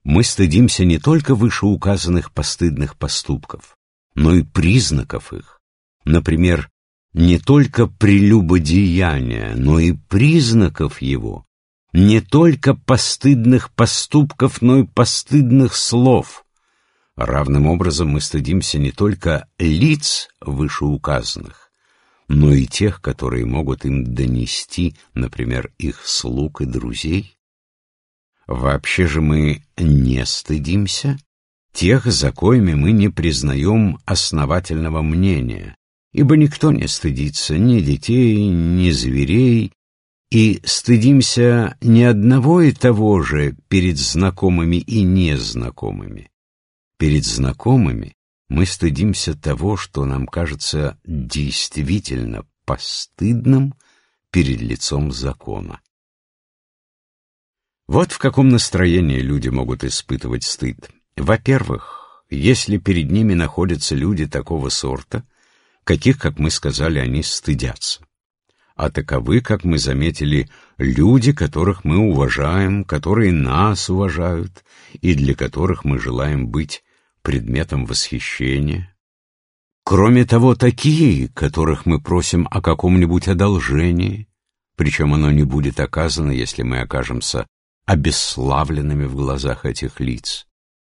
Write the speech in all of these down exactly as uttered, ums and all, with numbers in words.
Мы стыдимся не только вышеуказанных постыдных поступков, но и признаков их. Например, не только прелюбодеяния, но и признаков его, не только постыдных поступков, но и постыдных слов. Равным образом мы стыдимся не только лиц вышеуказанных, но и тех, которые могут им донести, например, их слуг и друзей. Вообще же мы не стыдимся тех, за коими мы не признаем основательного мнения, ибо никто не стыдится ни детей, ни зверей, и стыдимся не одного и того же перед знакомыми и незнакомыми. Перед знакомыми мы стыдимся того, что нам кажется действительно постыдным перед лицом закона. Вот в каком настроении люди могут испытывать стыд. Во-первых, если перед ними находятся люди такого сорта, каких, как мы сказали, они стыдятся. А таковы, как мы заметили, люди, которых мы уважаем, которые нас уважают, и для которых мы желаем быть предметом восхищения. Кроме того, такие, которых мы просим о каком-нибудь одолжении, причем оно не будет оказано, если мы окажемся обесславленными в глазах этих лиц.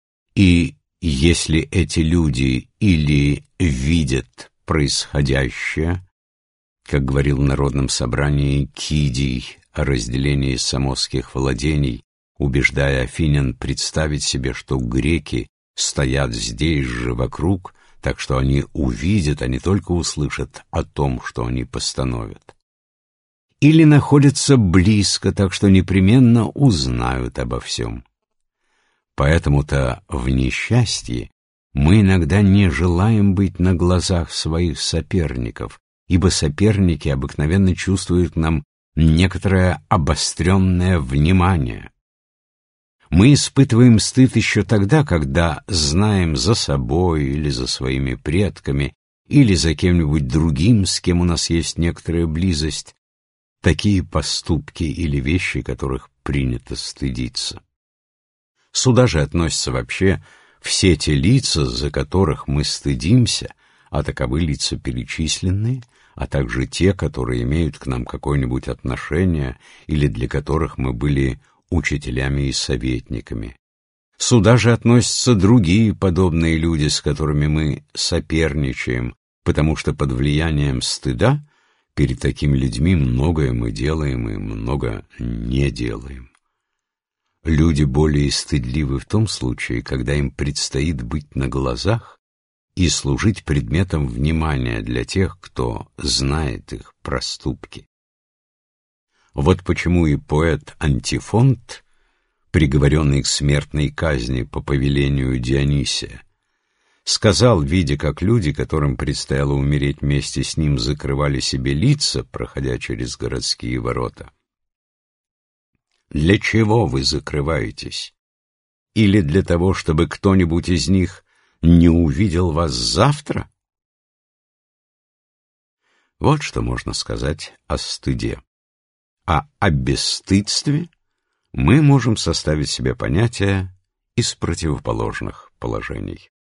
И если эти люди или видят происходящее, как говорил в Народном собрании Кидий о разделении самосских владений, убеждая афинян представить себе, что греки стоят здесь же вокруг, так что они увидят, а не только услышат о том, что они постановят. Или находятся близко, так что непременно узнают обо всем. Поэтому-то в несчастье мы иногда не желаем быть на глазах своих соперников, ибо соперники обыкновенно чувствуют к нам некоторое обостренное внимание. Мы испытываем стыд еще тогда, когда знаем за собой или за своими предками, или за кем-нибудь другим, с кем у нас есть некоторая близость, такие поступки или вещи, которых принято стыдиться. Сюда же относятся вообще все те лица, за которых мы стыдимся, а таковы лица перечисленные, а также те, которые имеют к нам какое-нибудь отношение или для которых мы были учителями и советниками. Сюда же относятся другие подобные люди, с которыми мы соперничаем, потому что под влиянием стыда перед такими людьми многое мы делаем и много не делаем. Люди более стыдливы в том случае, когда им предстоит быть на глазах и служить предметом внимания для тех, кто знает их проступки. Вот почему и поэт Антифонт, приговоренный к смертной казни по повелению Дионисия, сказал, видя, как люди, которым предстояло умереть вместе с ним, закрывали себе лица, проходя через городские ворота: «Для чего вы закрываетесь? Или для того, чтобы кто-нибудь из них не увидел вас завтра?» Вот что можно сказать о стыде. А о бесстыдстве мы можем составить себе понятие из противоположных положений.